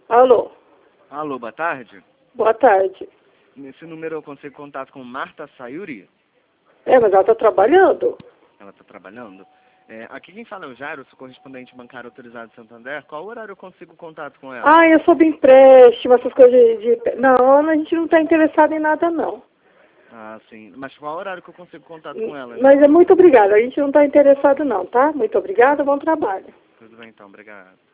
Alô? Alô, boa tarde. Boa tarde. Nesse número eu consigo contato com Marta Sayuri? É, mas ela tá trabalhando. Ela está trabalhando? Aqui quem fala é o Jairo, sou correspondente bancário autorizado de Santander. Qual horário eu consigo contato com ela? Ah, eu soube empréstimo, essas coisas de... Não, a gente não tá interessado em nada, não. Ah, sim. Mas qual horário que eu consigo contato com ela? Mas é muito obrigada, a gente não tá interessado não, tá? Muito obrigada, bom trabalho. Tudo bem então, obrigado.